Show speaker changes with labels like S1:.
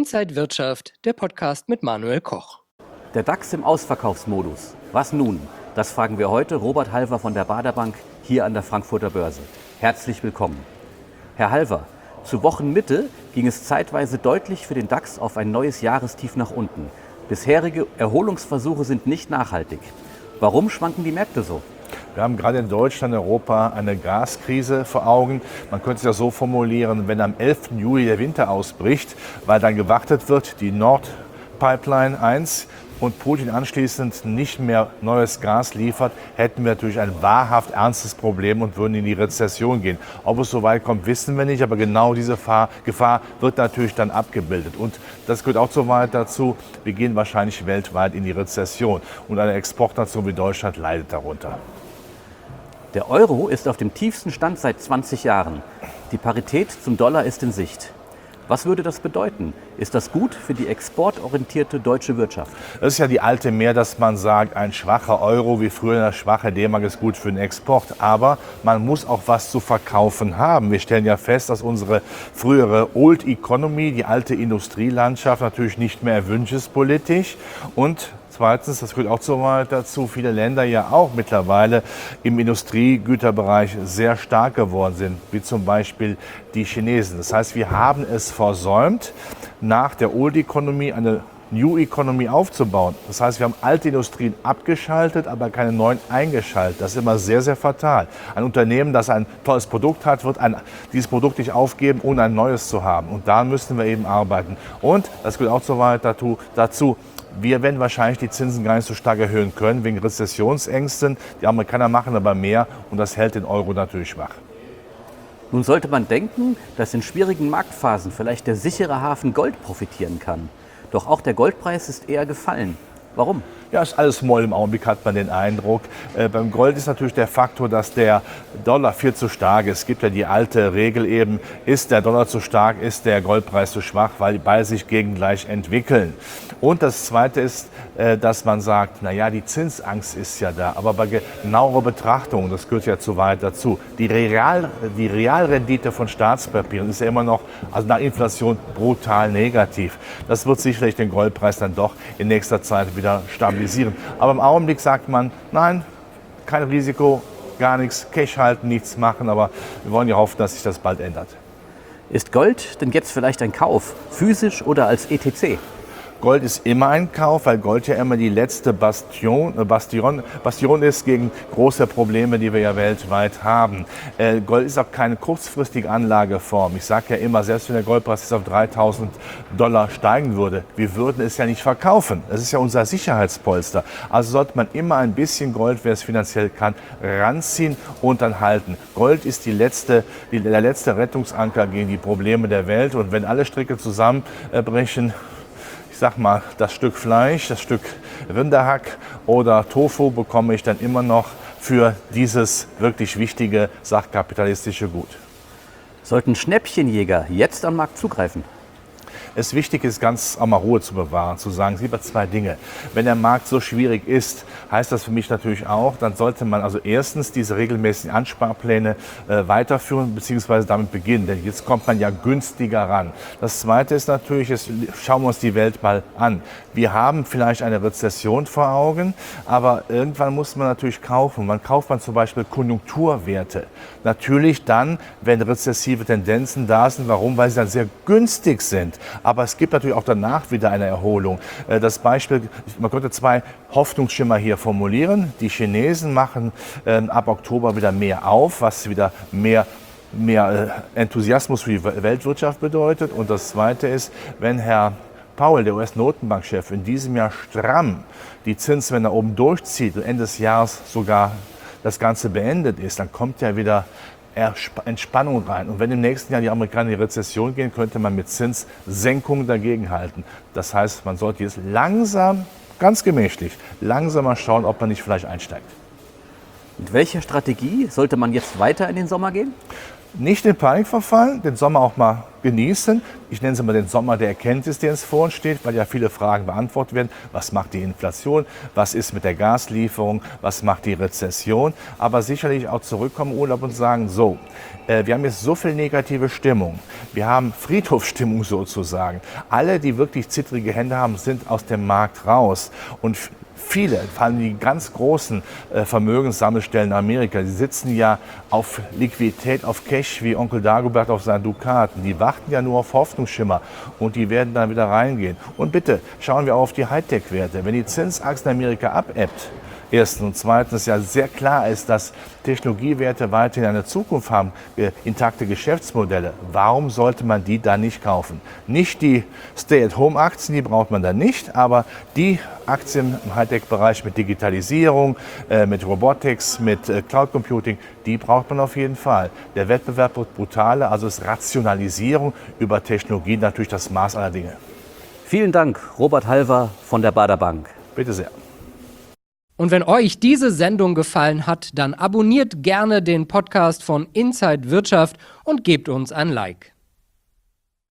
S1: Inside Wirtschaft, der Podcast mit Manuel Koch.
S2: Der DAX im Ausverkaufsmodus. Was nun? Das fragen wir heute Robert Halver von der Baader Bank hier an der Frankfurter Börse. Herzlich willkommen. Herr Halver, zu Wochenmitte ging es zeitweise deutlich für den DAX auf ein neues Jahrestief nach unten. Bisherige Erholungsversuche sind nicht nachhaltig. Warum schwanken die Märkte so?
S3: Wir haben gerade in Deutschland, Europa eine Gaskrise vor Augen. Man könnte es ja so formulieren, wenn am 11. Juli der Winter ausbricht, weil dann gewartet wird, die Nord Pipeline 1 und Putin anschließend nicht mehr neues Gas liefert, hätten wir natürlich ein wahrhaft ernstes Problem und würden in die Rezession gehen. Ob es so weit kommt, wissen wir nicht, aber genau diese Gefahr wird natürlich dann abgebildet. Und das gehört auch so weit dazu, wir gehen wahrscheinlich weltweit in die Rezession. Und eine Exportnation wie Deutschland leidet darunter.
S2: Der Euro ist auf dem tiefsten Stand seit 20 Jahren. Die Parität zum Dollar ist in Sicht. Was würde das bedeuten? Ist das gut für die exportorientierte deutsche Wirtschaft?
S3: Das ist ja die alte Mehr, dass man sagt, ein schwacher Euro wie früher eine schwache D-Mark ist gut für den Export. Aber man muss auch was zu verkaufen haben. Wir stellen ja fest, dass unsere frühere Old Economy, die alte Industrielandschaft, natürlich nicht mehr erwünscht ist politisch. Und zweitens, das gehört auch so weit dazu, viele Länder ja auch mittlerweile im Industriegüterbereich sehr stark geworden sind, wie zum Beispiel die Chinesen. Das heißt, wir haben es versäumt, nach der Old Economy eine New Economy aufzubauen. Das heißt, wir haben alte Industrien abgeschaltet, aber keine neuen eingeschaltet. Das ist immer sehr, sehr fatal. Ein Unternehmen, das ein tolles Produkt hat, wird dieses Produkt nicht aufgeben, ohne ein neues zu haben. Und da müssen wir eben arbeiten. Und, das gehört auch so weit dazu, wir werden wahrscheinlich die Zinsen gar nicht so stark erhöhen können, wegen Rezessionsängsten. Die Amerikaner machen aber mehr und das hält den Euro natürlich schwach.
S2: Nun sollte man denken, dass in schwierigen Marktphasen vielleicht der sichere Hafen Gold profitieren kann. Doch auch der Goldpreis ist eher gefallen. Warum?
S3: Ja, ist alles Moll im Augenblick, hat man den Eindruck. Beim Gold ist natürlich der Faktor, dass der Dollar viel zu stark ist. Es gibt ja die alte Regel eben, ist der Dollar zu stark, ist der Goldpreis zu schwach, weil die beide sich gegengleich entwickeln. Und das Zweite ist, dass man sagt, naja, die Zinsangst ist ja da. Aber bei genauerer Betrachtung, das gehört ja zu weit dazu, die Realrendite von Staatspapieren ist ja immer noch, also nach Inflation, brutal negativ. Das wird sicherlich den Goldpreis dann doch in nächster Zeit wieder stabilisieren. Aber im Augenblick sagt man, nein, kein Risiko, gar nichts, Cash halten, nichts machen. Aber wir wollen ja hoffen, dass sich das bald ändert.
S2: Ist Gold denn jetzt vielleicht ein Kauf, physisch oder als ETC?
S3: Gold ist immer ein Kauf, weil Gold ja immer die letzte Bastion ist gegen große Probleme, die wir ja weltweit haben. Gold ist auch keine kurzfristige Anlageform. Ich sage ja immer, selbst wenn der Goldpreis jetzt auf $3.000 steigen würde, wir würden es ja nicht verkaufen. Das ist ja unser Sicherheitspolster. Also sollte man immer ein bisschen Gold, wer es finanziell kann, ranziehen und dann halten. Gold ist der letzte Rettungsanker gegen die Probleme der Welt. Und wenn alle Stricke zusammenbrechen, ich sag mal, das Stück Fleisch, das Stück Rinderhack oder Tofu bekomme ich dann immer noch für dieses wirklich wichtige sachkapitalistische Gut.
S2: Sollten Schnäppchenjäger jetzt am Markt zugreifen?
S3: Es wichtig ist, ganz auch mal Ruhe zu bewahren, zu sagen, lieber zwei Dinge. Wenn der Markt so schwierig ist, heißt das für mich natürlich auch, dann sollte man also erstens diese regelmäßigen Ansparpläne weiterführen bzw. damit beginnen, denn jetzt kommt man ja günstiger ran. Das Zweite ist natürlich, jetzt schauen wir uns die Welt mal an. Wir haben vielleicht eine Rezession vor Augen, aber irgendwann muss man natürlich kaufen. Wann kauft man zum Beispiel Konjunkturwerte? Natürlich dann, wenn rezessive Tendenzen da sind. Warum? Weil sie dann sehr günstig sind. Aber es gibt natürlich auch danach wieder eine Erholung. Das Beispiel, man könnte zwei Hoffnungsschimmer hier formulieren. Die Chinesen machen ab Oktober wieder mehr auf, was wieder mehr Enthusiasmus für die Weltwirtschaft bedeutet. Und das Zweite ist, wenn Herr Powell, der US-Notenbankchef, in diesem Jahr stramm die Zinswende oben durchzieht und Ende des Jahres sogar das Ganze beendet ist, dann kommt ja wieder Entspannung rein. Und wenn im nächsten Jahr die Amerikaner in die Rezession gehen, könnte man mit Zinssenkungen dagegenhalten. Das heißt, man sollte jetzt langsam, ganz gemächlich, langsamer schauen, ob man nicht vielleicht einsteigt.
S2: Mit welcher Strategie sollte man jetzt weiter in den Sommer gehen?
S3: Nicht in Panik verfallen, den Sommer auch mal genießen. Ich nenne es immer den Sommer der Erkenntnis, der uns vor uns steht, weil ja viele Fragen beantwortet werden. Was macht die Inflation? Was ist mit der Gaslieferung? Was macht die Rezession? Aber sicherlich auch zurückkommen im Urlaub und sagen, so, wir haben jetzt so viel negative Stimmung. Wir haben Friedhofsstimmung sozusagen. Alle, die wirklich zittrige Hände haben, sind aus dem Markt raus. Und viele, vor allem die ganz großen Vermögenssammelstellen in Amerika, die sitzen ja auf Liquidität, auf Cash wie Onkel Dagobert auf seinen Dukaten. Die warten ja nur auf Hoffnungsschimmer und die werden dann wieder reingehen. Und bitte schauen wir auch auf die Hightech-Werte. Wenn die Zinsachse in Amerika abebbt, erstens und zweitens ja sehr klar ist, dass Technologiewerte weiterhin eine Zukunft haben, intakte Geschäftsmodelle. Warum sollte man die dann nicht kaufen? Nicht die Stay-at-Home-Aktien, die braucht man dann nicht, aber die Aktien im Hightech-Bereich mit Digitalisierung, mit Robotics, mit Cloud Computing, die braucht man auf jeden Fall. Der Wettbewerb wird brutaler, also ist Rationalisierung über Technologie natürlich das Maß aller Dinge.
S2: Vielen Dank, Robert Halver von der Baader Bank.
S3: Bitte sehr.
S1: Und wenn euch diese Sendung gefallen hat, dann abonniert gerne den Podcast von Inside Wirtschaft und gebt uns ein Like.